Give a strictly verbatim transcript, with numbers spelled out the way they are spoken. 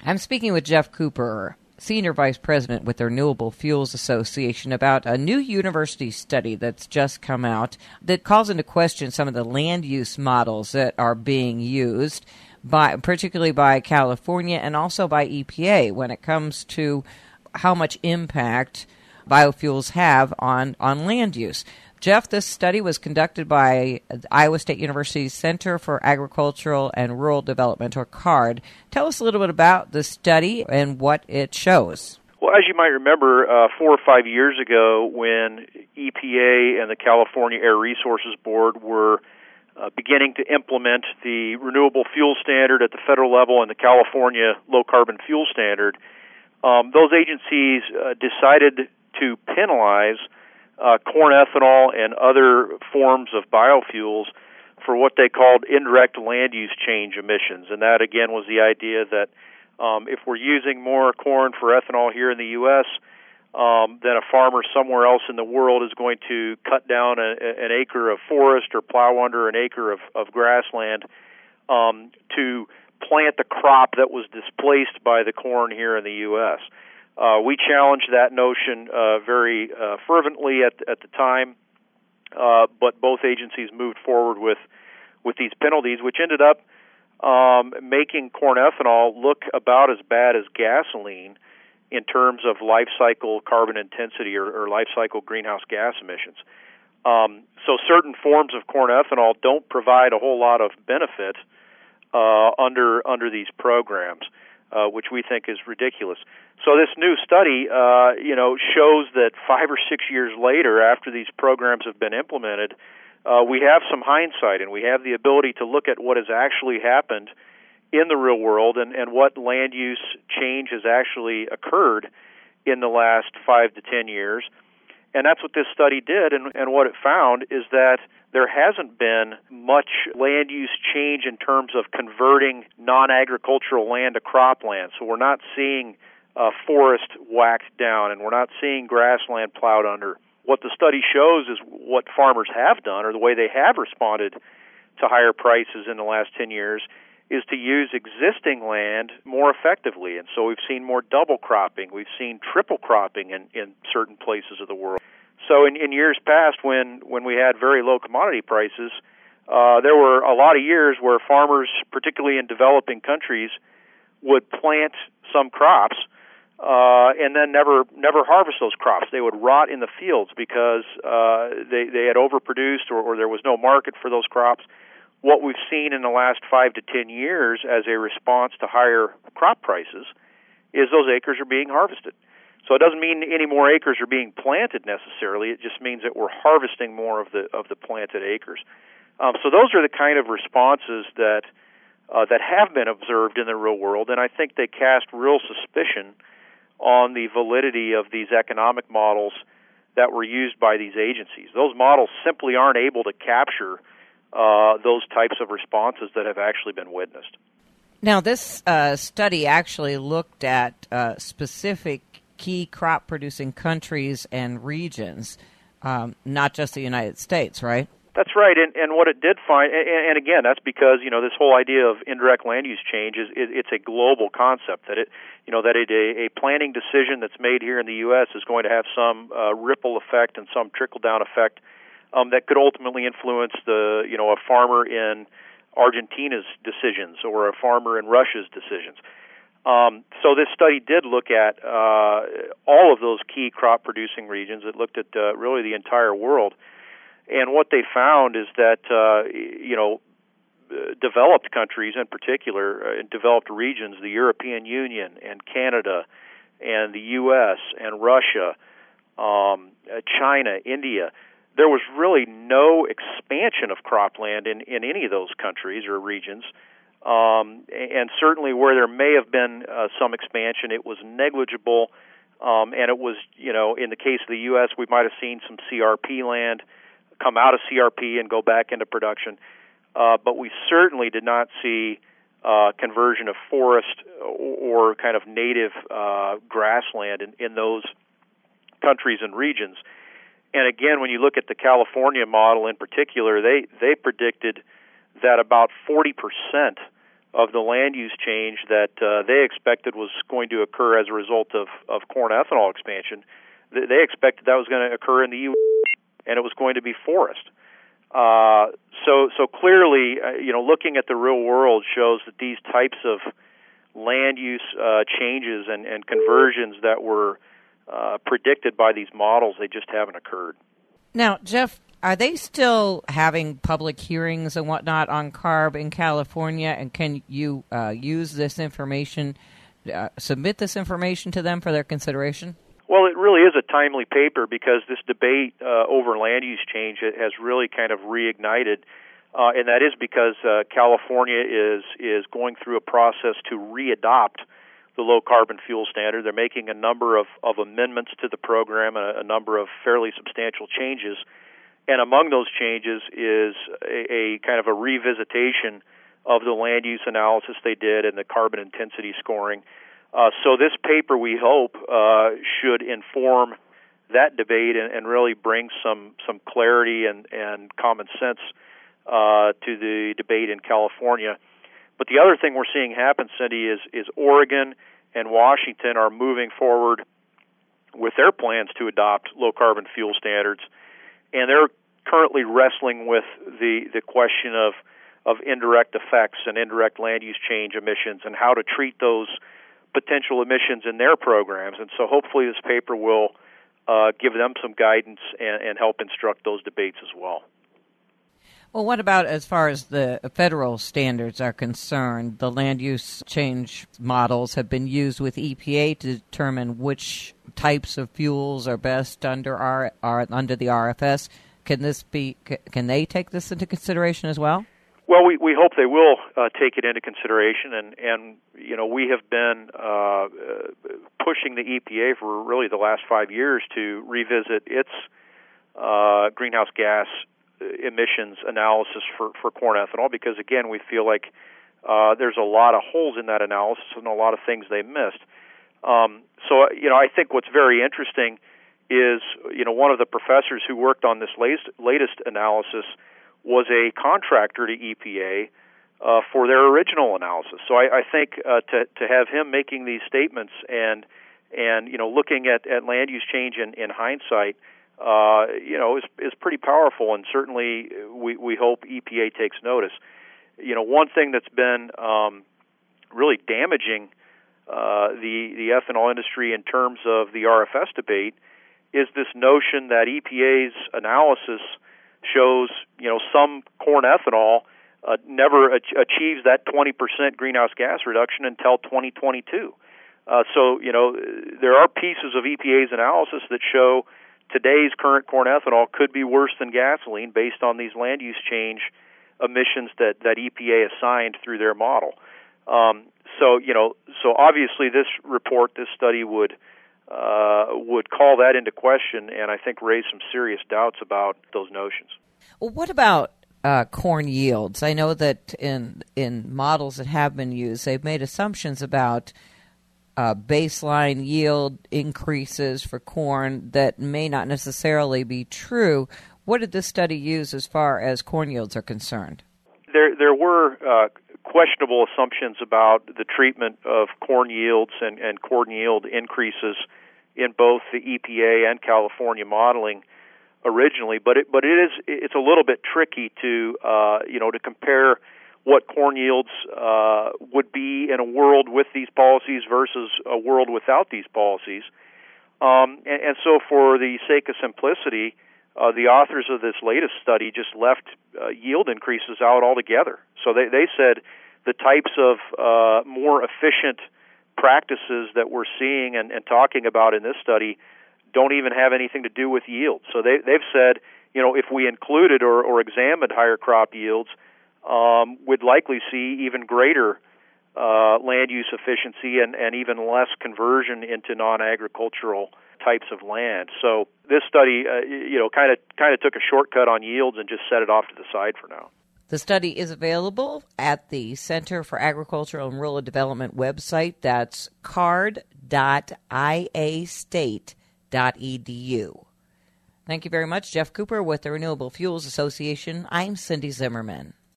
I'm speaking with Jeff Cooper, Senior Vice President with the Renewable Fuels Association, about a new university study that's just come out that calls into question some of the land use models that are being used, by particularly by California and also by E P A when it comes to how much impact biofuels have on, on land use. Jeff, this study was conducted by Iowa State University's Center for Agricultural and Rural Development, or CARD. Tell us a little bit about the study and what it shows. Well, as you might remember, uh, four or five years ago, when E P A and the California Air Resources Board were uh, beginning to implement the Renewable Fuel Standard at the federal level and the California Low Carbon Fuel Standard, um, those agencies uh, decided to penalize Uh, corn ethanol and other forms of biofuels for what they called indirect land use change emissions. And that, again, was the idea that um, if we're using more corn for ethanol here in the U S, um, then a farmer somewhere else in the world is going to cut down a, an acre of forest or plow under an acre of, of grassland um, to plant the crop that was displaced by the corn here in the U S Uh, we challenged that notion uh, very uh, fervently at at the time, uh, but both agencies moved forward with with these penalties, which ended up um, making corn ethanol look about as bad as gasoline in terms of life cycle carbon intensity or, or life cycle greenhouse gas emissions. Um, so certain forms of corn ethanol don't provide a whole lot of benefit uh, under under these programs. Uh, which we think is ridiculous. So this new study, uh, you know, shows that five or six years later, after these programs have been implemented, uh, we have some hindsight and we have the ability to look at what has actually happened in the real world and, and what land use change has actually occurred in the last five to ten years. And that's what this study did, and, and what it found is that there hasn't been much land use change in terms of converting non-agricultural land to cropland. So we're not seeing uh, forest whacked down, and we're not seeing grassland plowed under. What the study shows is what farmers have done, or the way they have responded to higher prices in the last ten years, is to use existing land more effectively. And so we've seen more double cropping. We've seen triple cropping in, in certain places of the world. So in, in years past, when, when we had very low commodity prices, uh, there were a lot of years where farmers, particularly in developing countries, would plant some crops uh, and then never never harvest those crops. They would rot in the fields because uh, they, they had overproduced or, or there was no market for those crops. What we've seen in the last five to ten years as a response to higher crop prices is those acres are being harvested. So it doesn't mean any more acres are being planted necessarily. It just means that we're harvesting more of the of the planted acres. Um, so those are the kind of responses that uh, that have been observed in the real world, and I think they cast real suspicion on the validity of these economic models that were used by these agencies. Those models simply aren't able to capture uh, those types of responses that have actually been witnessed. Now, this uh, study actually looked at uh, specific key crop-producing countries and regions, um, not just the United States, right? That's right, and, and what it did find, and, and again, that's because, you know, this whole idea of indirect land use change is it, it's a global concept, that it, you know, that it, a, a planning decision that's made here in the U S is going to have some uh, ripple effect and some trickle-down effect um, that could ultimately influence the, you know, a farmer in Argentina's decisions or a farmer in Russia's decisions. Um, so this study did look at uh, all of those key crop-producing regions. It looked at uh, really the entire world. And what they found is that, uh, you know, developed countries in particular, uh, in developed regions, the European Union and Canada and the U S and Russia, um, uh, China, India, there was really no expansion of cropland in, in any of those countries or regions. Um, and certainly where there may have been uh, some expansion, it was negligible. Um, and it was, you know, in the case of the U S, we might have seen some C R P land come out of C R P and go back into production. Uh, but we certainly did not see uh, conversion of forest or, or kind of native uh, grassland in, in those countries and regions. And again, when you look at the California model in particular, they, they predicted that about forty percent of the land use change that uh, they expected was going to occur as a result of, of corn ethanol expansion. They expected that was going to occur in the U S, and it was going to be forest. Uh, so, so clearly, uh, you know, looking at the real world shows that these types of land use uh, changes and, and conversions that were uh, predicted by these models, they just haven't occurred. Now, Jeff, are they still having public hearings and whatnot on CARB in California? And can you uh, use this information, uh, submit this information to them for their consideration? Well, it really is a timely paper because this debate uh, over land use change has really kind of reignited, uh, and that is because uh, California is is going through a process to readopt the low-carbon fuel standard. They're making a number of, of amendments to the program, a, a number of fairly substantial changes, and among those changes is a, a kind of a revisitation of the land use analysis they did and the carbon intensity scoring. Uh, so this paper, we hope, uh, should inform that debate and, and really bring some, some clarity and, and common sense uh, to the debate in California. But the other thing we're seeing happen, Cindy, is, is Oregon and Washington are moving forward with their plans to adopt low-carbon fuel standards, and they're currently wrestling with the, the question of, of indirect effects and indirect land use change emissions and how to treat those potential emissions in their programs. And so hopefully this paper will uh, give them some guidance and, and help instruct those debates as well. Well, what about as far as the federal standards are concerned? The land use change models have been used with E P A to determine which types of fuels are best under our, our under the R F S. Can this be? Can they take this into consideration as well? Well, we, we hope they will uh, take it into consideration, and, and you know we have been uh, pushing the E P A for really the last five years to revisit its uh, greenhouse gas emissions analysis for, for corn ethanol, because again we feel like uh, there's a lot of holes in that analysis and a lot of things they missed. Um, so you know I think what's very interesting is you know one of the professors who worked on this latest, latest analysis was a contractor to E P A uh, for their original analysis. So I, I think uh, to to have him making these statements and and you know looking at, at land use change in, in hindsight, uh, you know, is is pretty powerful, and certainly we we hope E P A takes notice. You know, one thing that's been um, really damaging uh, the the ethanol industry in terms of the R F S debate is this notion that E P A's analysis shows, you know, some corn ethanol uh, never ach- achieves that twenty percent greenhouse gas reduction until twenty twenty-two. Uh, so, you know, there are pieces of E P A's analysis that show today's current corn ethanol could be worse than gasoline based on these land use change emissions that, that E P A assigned through their model. Um, so, you know, so obviously this report, this study would Uh, would call that into question and I think raise some serious doubts about those notions. Well, what about uh, corn yields? I know that in in models that have been used, they've made assumptions about uh, baseline yield increases for corn that may not necessarily be true. What did this study use as far as corn yields are concerned? There, there were uh, questionable assumptions about the treatment of corn yields and, and corn yield increases in both the E P A and California modeling originally, but it, but it is it's a little bit tricky to uh, you know to compare what corn yields uh, would be in a world with these policies versus a world without these policies, um, and, and so for the sake of simplicity, Uh, the authors of this latest study just left uh, yield increases out altogether. So they, they said the types of uh, more efficient practices that we're seeing and, and talking about in this study don't even have anything to do with yield. So they, they've said, you know, if we included or, or examined higher crop yields, um, we'd likely see even greater uh, land use efficiency and, and even less conversion into non-agricultural types of land. So this study, uh, you know, kind of kind of took a shortcut on yields and just set it off to the side for now. The study is available at the Center for Agricultural and Rural Development website. That's card dot i a state dot e d u. Thank you very much, Jeff Cooper with the Renewable Fuels Association. I'm Cindy Zimmerman.